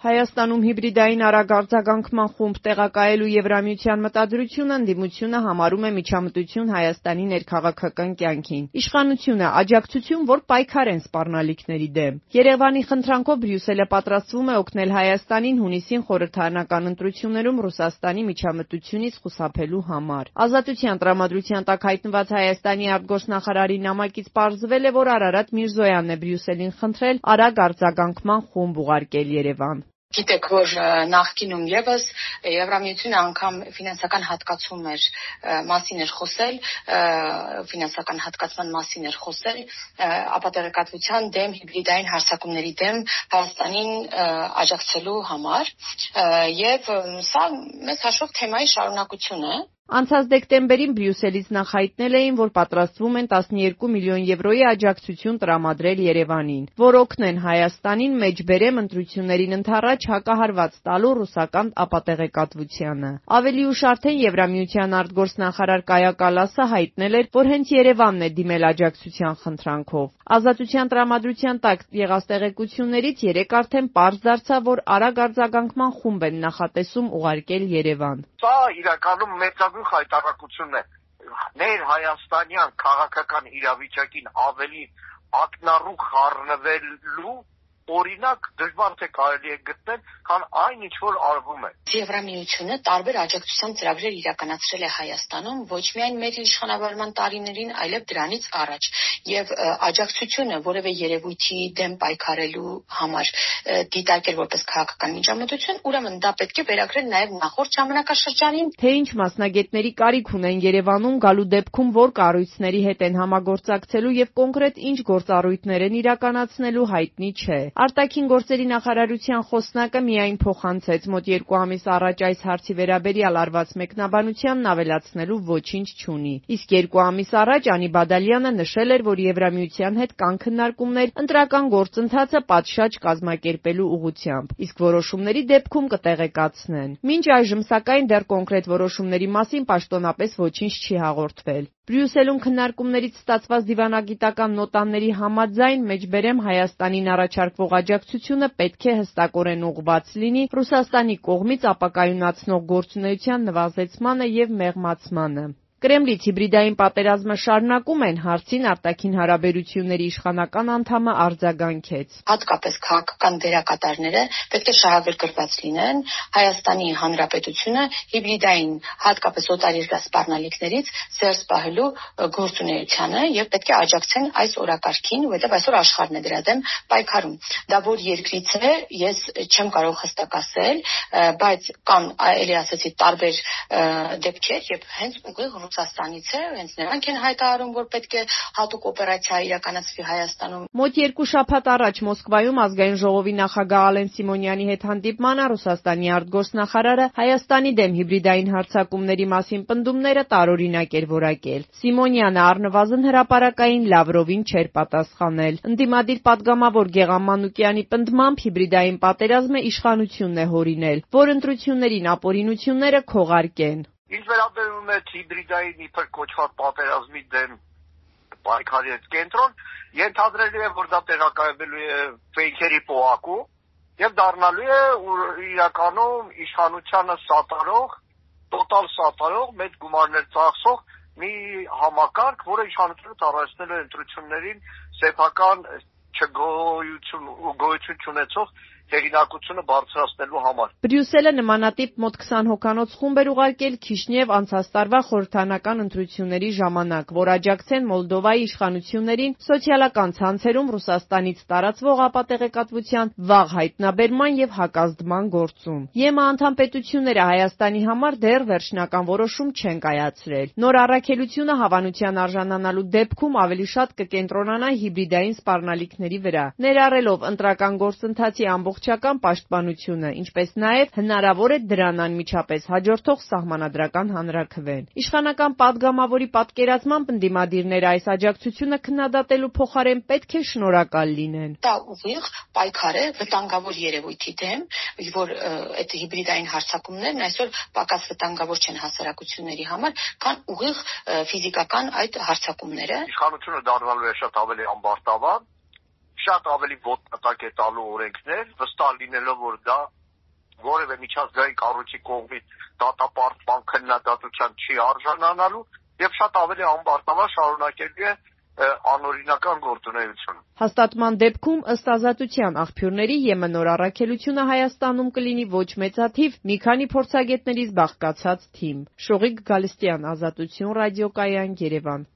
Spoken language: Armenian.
Հայաստանում հիբրիդային արագ արձագանքման խումբ տեղակայելու Եվրամիության մտադրությունը ընդդիմությունը համարում է միջամտություն Հայաստանի ներքաղաքական կյանքին։ Իշխանությունը աջակցություն, որ պայքարեն սպառնալիքների դեմ։ Երևանի խնդրանքով Բրյուսելը պատրաստվում է օգնել Հայաստանին հունիսին խորհրդարանական ընտրություններում Ռուսաստանի միջամտությունից խուսափելու համար։ Ազատության տրամադրության տակ հայտնված Հայաստանի արտգործնախարարի նամակից պարզվել է, որ Արարատ Միրզոյանն է Բրյուսելին խնդրել արագ արձագանքման խումբ ուղարկել Երևան։ Գիտեք, որ նախկինում եւս Եվրամիությունը անգամ ֆինանսական հատկացումներ մասին էր խոսել, ֆինանսական հատկացման մասին էր խոսել, ապատեղեկատվության դեմ, հիբրիդային հարձակումների դեմ Հայաստանին աջակցելու համար, եւ սա մեծ հաշվով թեմայի շարունակություն է։ Անցած դեկտեմբերին Բրյուսելից նախ հայտնել էին, որ պատրաստվում են 12 միլիոն եվրոյի աջակցություն տրամադրել Երևանին, որ օգնեն Հայաստանին մեջբերեմ ընտրություններին ընդառաջ հակահարված տալու ռուսական ապատեղեկատվությանը։ Ավելի ուշ արդեն Եվրամիության արտգործնախարար Կայա Կալասը հայտնել էր, որ հենց Երևանն է դիմել աջակցության խնդրանքով։ Ազատության տրամադրության տակ եղած տեղեկություններից երեկ արդեն պարզ դարձավ, որ արագ արձագանքման խումբ են նախատեսում ուղարկել Երևան։ Սա իրականում մեծագույն հայտարարություն է ներհայաստանյան քաղաքական իրավիճակին ավելի ակնառու խառնվելու օրինակ դժվար թե կարելի է գտնել, քան այն ինչ որ արվում է։ Եվրամիությունը տարբեր աջակցության ծրագրեր իրականացրել է Հայաստանում ոչ միայն մեր իշխանավարման տարիներին, այլև դրանից առաջ։ Եվ աջակցությունը որևէ երևույթի դեմ պայքարելու համար դիտարկել որպես քաղաքական միջամտություն, ուրեմն դա պետք է վերագրել նաև նախորդ ժամանակաշրջանին։ Թե ինչ մասնագետների կարիք ունեն Երևանում գալու դեպքում որ կառույցների հետ են համագործակցելու եւ կոնկրետ ինչ գործառույթներ են իրականացնելու հայտնի չէ։ Արտաքին գործերի նախարարության խոսնակը միայն փոխանցեց մոտ 2 ամիս առաջ այս հարցի վերաբերյալ արված մեկնաբանությանն ավելացնելու ոչինչ չունի։ Իսկ 2 ամիս առաջ Անի Բադալյանը նշել էր, որ Եվրամիության հետ կան քննարկումներ ընտրական գործընթացը պատշաճ կազմակերպելու ուղղությամբ, իսկ որոշումների դեպքում կտեղեկացնեն։ Մինչ այժմ սակայն դեռ կոնկրետ որոշումների մասին պաշտոնապես ոչինչ չի հաղորդվել։ Բրյուսելում քննարկումներից ստացված դիվանագիտական նոտաների համաձայն մեջբերեմ Հայաստանին առաջարկվող աջակցությունը պետք է հստակորեն ուղղված լինի Ռուսաստանի կողմից ապակայունացնող գործունեության նվազեցմանը եւ մեղմացմանը։ Կրեմլից հիբրիդային պատերազմը շարունակում են հարցին արտաքին հարաբերությունների իշխանական անդամը արձագանքեց։ Հատկապես քաղաքական դերակատարները պետք է շահագրգռված լինեն Հայաստանի Հանրապետությունը հիբրիդային, հատկապես օտարերկրյա սպառնալիքներից զերծ պահելու գործունեությանը եւ պետք է աջակցեն այս օրակարգին, որովհետեւ այսօր աշխարհն է դրա դեմ պայքարում։ Դա որ երկրից է, ես չեմ կարող հստակ ասել, բայց կան, ելի ասեցի, տարբեր դեպքեր եւ հենց ուղիղ Ռուսաստանից է, հենց նրանք են հայտարարում, որ պետք է հատուկ օպերացիա իրականացվի Հայաստանում։ Մոտ 2 շաբաթ առաջ Մոսկվայում ազգային ժողովի նախագահ Ալեն Սիմոնյանի հետ հանդիպմանը Ռուսաստանի արտգործնախարարը Հայաստանի դեմ հիբրիդային հարձակումների մասին պնդումները տարօրինակ էր որակել։ Սիմոնյանը առնվազն հրապարակային Լավրովին չէր պատասխանել։ Ընդդիմադիր պատգամավոր Գեղամ Մանուկյանի պնդմամբ հիբրիդային պատերազմը իշխանությունն է հորինել, որ ընտրություններին ապօրինությունները քողարկեն։ Ինչ վերաբերում է հիբրիդային իբր կոչված պատերազմի դեմ պայքարի կենտրոն, ենթադրելի է, որ դա տեղակայվելու է ֆեյքերի պոակու եւ դառնալու է իրականում իշխանությանը սատարող, տոտալ սատարող, մեծ գումարներ ծախսող մի համակարգ, որը իշխանությունը տարածել է ընտրություններին սեփական չգոյություն ու գոյություն չունեցող հեղինակությունը բարձրացնելու համար։ Բրյուսելը նմանատիպ մոտ 20 հոգանոց խումբ էր ուղարկել Քիշնև անցած տարվա խորհրդարանական ընտրությունների ժամանակ, որ աջակցեն Մոլդովայի իշխանություններին սոցիալական ցանցերում Ռուսաստանից տարածվող ապատեղեկատվության վաղ հայտնաբերման եւ հակազդման գործում։ ԵՄ անդամ պետությունները Հայաստանի համար դեռ վերջնական որոշում չեն կայացրել։ Նոր առաքելությունը հավանության արժանանալու դեպքում ավելի շատ կկենտրոնանա հիբրիդային սպառնալիքների վրա, ներառելով ընտրական գործընթացի ամբողջական պաշտպանությունը, ինչպես նաև հնարավոր է դրան անմիջապես հաջորդող սահմանադրական հանրաքվեն։ Իշխանական պատգամավորի պատկերացմամբ ընդդիմադիրները այս աջակցությունը քննադատելու փոխարեն պետք է շնորհակալ լինեն։ Դա ուղիղ պայքար է վտանգավոր երևույթի դեմ, որ այդ հիբրիդային հարձակումներն այսօր պակաս վտանգավոր չեն հասարակությունների համար, քան ուղիղ ֆիզիկական այդ հարձակումները։ Իշխանությունը դառնալու է շատ ավելի ամբարտավան, շատ ավելի ոտնատակ է տալու օրենքներ, վստահ լինելով, որ դա որևէ միջազգային կառույցի կողմից դատապարտման քննադատության չի արժանանալու եւ շատ ավելի անբարտավար շարունակելու է անօրինական գործունեություն։ Հաստատման դեպքում ըստ Ազատության աղբյուրների ԵՄ-նոր առաքելությունը Հայաստանում կլինի ոչ մեծաթիվ, մի քանի փորձագետներից բաղկացած թիմ։ Շողիկ Գալստյան, Ազատություն ռադիոկայան, Երևան։